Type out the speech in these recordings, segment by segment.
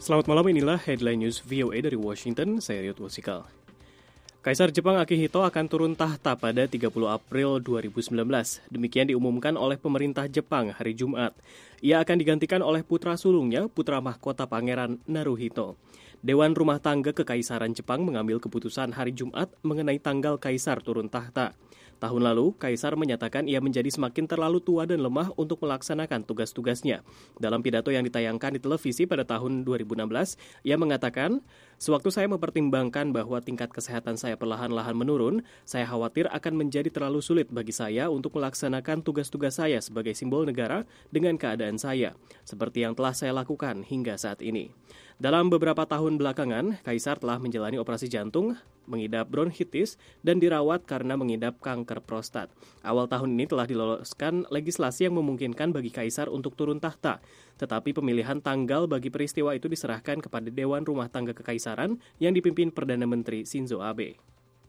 Selamat malam, inilah headline news VOA dari Washington, saya Riot Wasikal. Kaisar Jepang Akihito akan turun tahta pada 30 April 2019. Demikian diumumkan oleh pemerintah Jepang hari Jumat. Ia akan digantikan oleh putra sulungnya, putra mahkota Pangeran Naruhito. Dewan Rumah Tangga Kekaisaran Jepang mengambil keputusan hari Jumat mengenai tanggal kaisar turun tahta. Tahun lalu, Kaisar menyatakan ia menjadi semakin terlalu tua dan lemah untuk melaksanakan tugas-tugasnya. Dalam pidato yang ditayangkan di televisi pada tahun 2016, ia mengatakan, "Sewaktu saya mempertimbangkan bahwa tingkat kesehatan saya perlahan-lahan menurun, saya khawatir akan menjadi terlalu sulit bagi saya untuk melaksanakan tugas-tugas saya sebagai simbol negara dengan keadaan saya, seperti yang telah saya lakukan hingga saat ini." Dalam beberapa tahun belakangan, Kaisar telah menjalani operasi jantung, mengidap bronkitis, dan dirawat karena mengidap kanker prostat. Awal tahun ini telah diloloskan legislasi yang memungkinkan bagi Kaisar untuk turun tahta, tetapi pemilihan tanggal bagi peristiwa itu diserahkan kepada Dewan Rumah Tangga Kekaisaran yang dipimpin Perdana Menteri Shinzo Abe.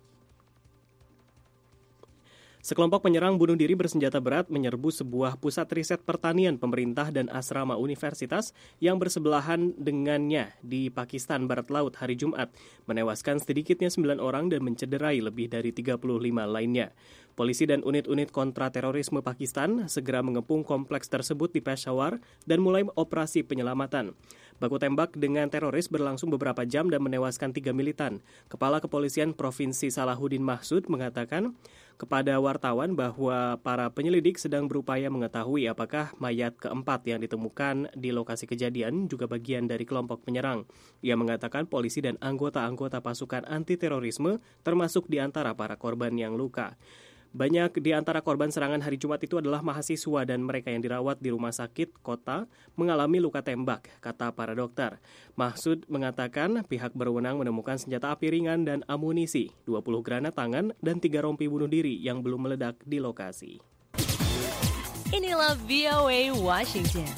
Sekelompok penyerang bunuh diri bersenjata berat menyerbu sebuah pusat riset pertanian pemerintah dan asrama universitas yang bersebelahan dengannya di Pakistan Barat Laut hari Jumat, menewaskan sedikitnya 9 orang dan mencederai lebih dari 35 lainnya. Polisi dan unit-unit kontraterorisme Pakistan segera mengepung kompleks tersebut di Peshawar dan mulai operasi penyelamatan. Baku tembak dengan teroris berlangsung beberapa jam dan menewaskan 3 militan. Kepala Kepolisian Provinsi Salahuddin Mahsud mengatakan kepada wartawan bahwa para penyelidik sedang berupaya mengetahui apakah mayat keempat yang ditemukan di lokasi kejadian juga bagian dari kelompok penyerang. Ia mengatakan polisi dan anggota-anggota pasukan anti-terorisme termasuk di antara para korban yang luka. Banyak di antara korban serangan hari Jumat itu adalah mahasiswa dan mereka yang dirawat di rumah sakit kota mengalami luka tembak, kata para dokter. Mahsud mengatakan pihak berwenang menemukan senjata api ringan dan amunisi, 20 granat tangan, dan 3 rompi bunuh diri yang belum meledak di lokasi. Inilah VOA Washington.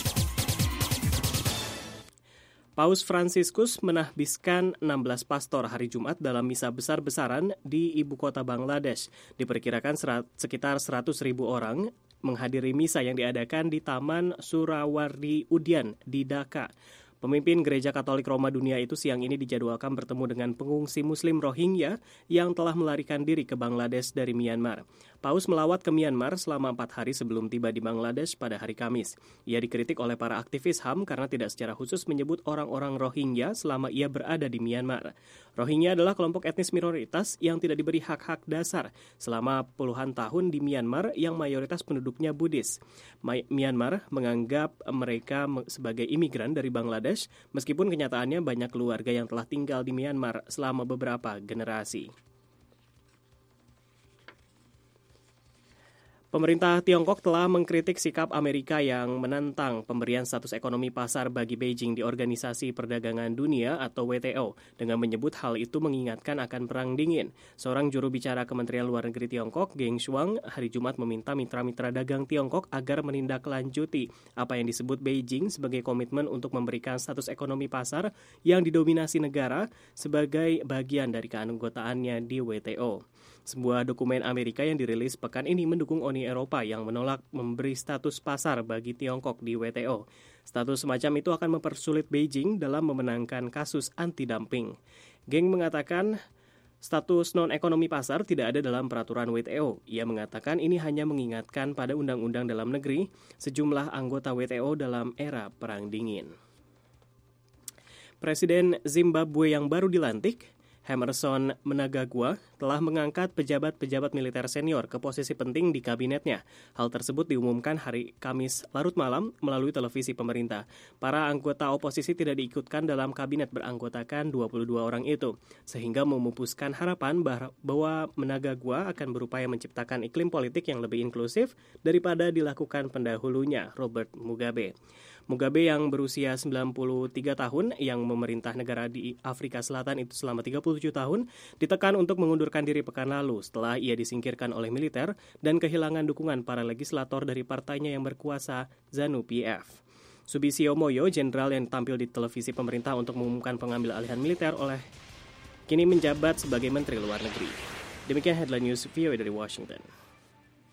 Paus Fransiskus menahbiskan 16 pastor hari Jumat dalam misa besar-besaran di ibu kota Bangladesh. Diperkirakan sekitar 100.000 orang menghadiri misa yang diadakan di Taman Surawardi Udyan di Dhaka. Pemimpin Gereja Katolik Roma Dunia itu siang ini dijadwalkan bertemu dengan pengungsi Muslim Rohingya yang telah melarikan diri ke Bangladesh dari Myanmar. Paus melawat ke Myanmar selama 4 hari sebelum tiba di Bangladesh pada hari Kamis. Ia dikritik oleh para aktivis HAM karena tidak secara khusus menyebut orang-orang Rohingya selama ia berada di Myanmar. Rohingya adalah kelompok etnis minoritas yang tidak diberi hak-hak dasar selama puluhan tahun di Myanmar yang mayoritas penduduknya Buddhis. Myanmar menganggap mereka sebagai imigran dari Bangladesh, meskipun kenyataannya banyak keluarga yang telah tinggal di Myanmar selama beberapa generasi. Pemerintah Tiongkok telah mengkritik sikap Amerika yang menentang pemberian status ekonomi pasar bagi Beijing di Organisasi Perdagangan Dunia atau WTO dengan menyebut hal itu mengingatkan akan perang dingin. Seorang juru bicara Kementerian Luar Negeri Tiongkok, Geng Shuang, hari Jumat meminta mitra-mitra dagang Tiongkok agar menindaklanjuti apa yang disebut Beijing sebagai komitmen untuk memberikan status ekonomi pasar yang didominasi negara sebagai bagian dari keanggotaannya di WTO. Sebuah dokumen Amerika yang dirilis pekan ini mendukung Uni Eropa yang menolak memberi status pasar bagi Tiongkok di WTO. Status semacam itu akan mempersulit Beijing dalam memenangkan kasus anti-dumping. Geng mengatakan status non-ekonomi pasar tidak ada dalam peraturan WTO. Ia mengatakan ini hanya mengingatkan pada undang-undang dalam negeri sejumlah anggota WTO dalam era Perang Dingin. Presiden Zimbabwe yang baru dilantik, Emmerson Mnangagwa, telah mengangkat pejabat-pejabat militer senior ke posisi penting di kabinetnya. Hal tersebut diumumkan hari Kamis larut malam melalui televisi pemerintah. Para anggota oposisi tidak diikutkan dalam kabinet beranggotakan 22 orang itu, sehingga memupuskan harapan bahwa Mnangagwa akan berupaya menciptakan iklim politik yang lebih inklusif daripada dilakukan pendahulunya, Robert Mugabe. Mugabe yang berusia 93 tahun yang memerintah negara di Afrika Selatan itu selama 37 tahun ditekan untuk mengundurkan diri pekan lalu setelah ia disingkirkan oleh militer dan kehilangan dukungan para legislator dari partainya yang berkuasa ZANU-PF. Subisio Moyo, jenderal yang tampil di televisi pemerintah untuk mengumumkan pengambil alihan militer kini menjabat sebagai Menteri Luar Negeri. Demikian headline news VOA dari Washington.